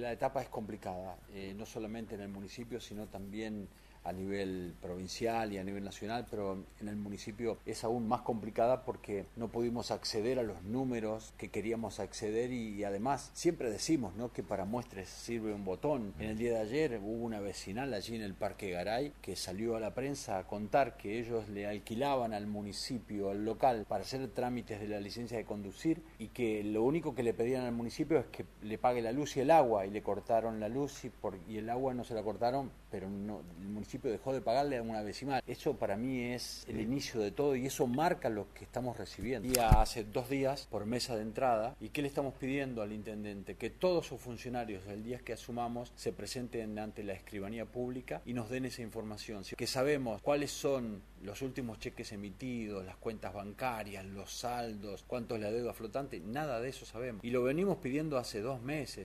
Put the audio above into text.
la etapa es complicada, no solamente en el municipio, sino también a nivel provincial y a nivel nacional, pero en el municipio es aún más complicada porque no pudimos acceder a los números que queríamos acceder y además siempre decimos, ¿no?, que para muestras sirve un botón. En el día de ayer hubo una vecinal allí en el Parque Garay que salió a la prensa a contar que ellos le alquilaban al municipio, al local, para hacer trámites de la licencia de conducir y que lo único que le pedían al municipio es que le pague la luz y el agua, y le cortaron la luz y el agua no se la cortaron, pero no, el municipio dejó de pagarle a una vecinal. Eso para mí es el inicio de todo y eso marca lo que estamos recibiendo. Y hace 2 días por mesa de entrada, ¿y qué le estamos pidiendo al intendente? Que todos sus funcionarios, el día que asumamos, se presenten ante la escribanía pública y nos den esa información, que sabemos cuáles son los últimos cheques emitidos, las cuentas bancarias, los saldos, cuánto es la deuda flotante, nada de eso sabemos. Y lo venimos pidiendo hace 2 meses.